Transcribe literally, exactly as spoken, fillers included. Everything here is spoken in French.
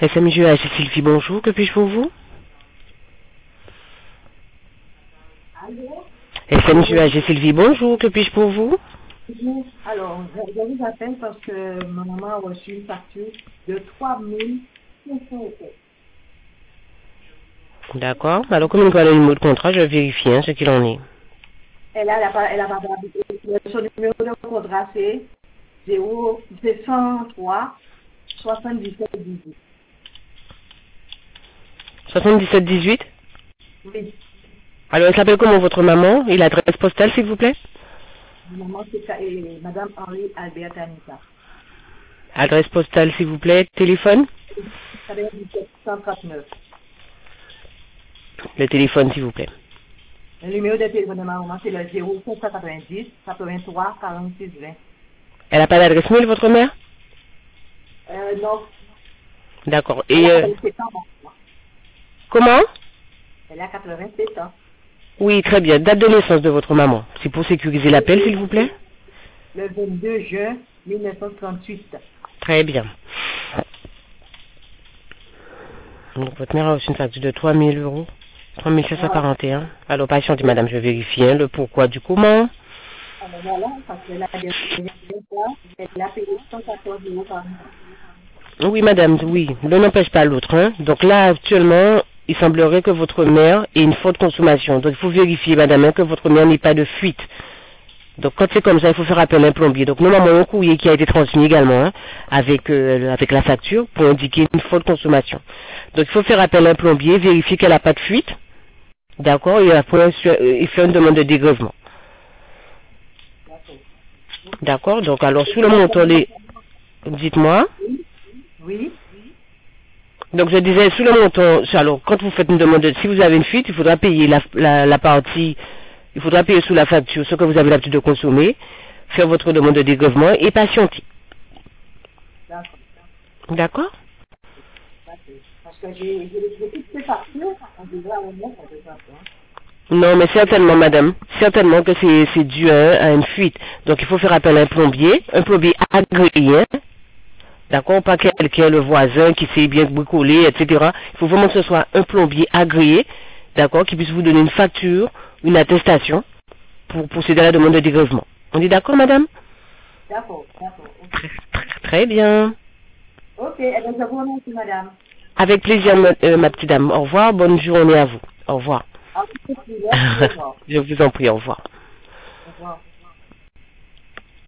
S M G A G Sylvie, bonjour, que puis-je pour vous? Allô? S M G A G Sylvie, bonjour, que puis-je pour vous? Oui. Alors, je, je vous appelle parce que ma maman a reçu une facture de trois mille cinq cents euros. D'accord. Alors, comme il nous a le numéro de contrat, je vais vérifier hein, ce qu'il en est. Elle a, elle a pas, elle a pas, son numéro de contrat, c'est zéro, c'est cent trois, soixante-dix-sept, dix-huit. soixante-dix-sept dix-huit. Oui. Alors, elle s'appelle comment votre maman? Et l'adresse postale, s'il vous plaît? Maman, c'est et Madame Henri Albert Anita. Adresse postale, s'il vous plaît. Téléphone? quatre-vingt-dix-sept, cent trente-neuf. Le téléphone, s'il vous plaît. Le numéro de téléphone de ma maman, c'est le zéro cinq cent quatre-vingt-dix, quatre-vingt-trois, quarante-six, vingt. Elle n'a pas d'adresse mail, votre mère? Euh, non. D'accord. Elle Et a euh, quatre-vingt-sept ans, maman. comment? Elle a quatre-vingt-sept ans. Oui, très bien. Date de naissance de votre maman. C'est pour sécuriser l'appel, s'il vous plaît? Le vingt-deux juin mille neuf cent trente-huit. Très bien. Donc, votre mère a reçu une facture de trois mille euros. trois mille sept cent quarante et un. Alors, patientez, madame, je vais vérifier hein, le pourquoi du comment. Alors voilà, parce que la dernière fois, elle a payé cent quatorze euros par mois. Oui, madame, oui. L'un n'empêche pas l'autre. Hein. Donc là, actuellement, il semblerait que votre mère ait une forte consommation. Donc, il faut vérifier, madame, hein, que votre mère n'ait pas de fuite. Donc, quand c'est comme ça, il faut faire appel à un plombier. Donc, nous avons un courrier qui a été transmis également hein, avec, euh, avec la facture pour indiquer une forte consommation. Donc, il faut faire appel à un plombier, vérifier qu'elle n'a pas de fuite. D'accord, et après, il fait une demande de dégrèvement. D'accord. D'accord, donc alors sous le montant des... Dites-moi. Oui. Donc je disais, sous le montant, alors quand vous faites une demande, de, si vous avez une fuite, il faudra payer la, la, la partie, il faudra payer sous la facture ce que vous avez l'habitude de consommer, faire votre demande de dégrèvement et patienter. D'accord. D'accord. Parce que j'ai j'ai toutes ces factures, on devrait remettre en deux fois. Non, mais certainement, madame, certainement que c'est dû à, à une fuite. Donc il faut faire appel à un plombier, un plombier agréé, hein. D'accord, pas quelqu'un, le voisin qui sait bien bricoler, et cetera. Il faut vraiment que ce soit un plombier agréé, d'accord, qui puisse vous donner une facture, une attestation pour procéder à la demande de dégrèvement. On est d'accord, madame? D'accord, d'accord. Très, très, très bien. Ok, eh bien, je vous remercie, madame. Avec plaisir, ma, euh, ma petite dame. Au revoir, bonne journée à vous. Au revoir. Au revoir. Je vous en prie, au revoir. Au revoir.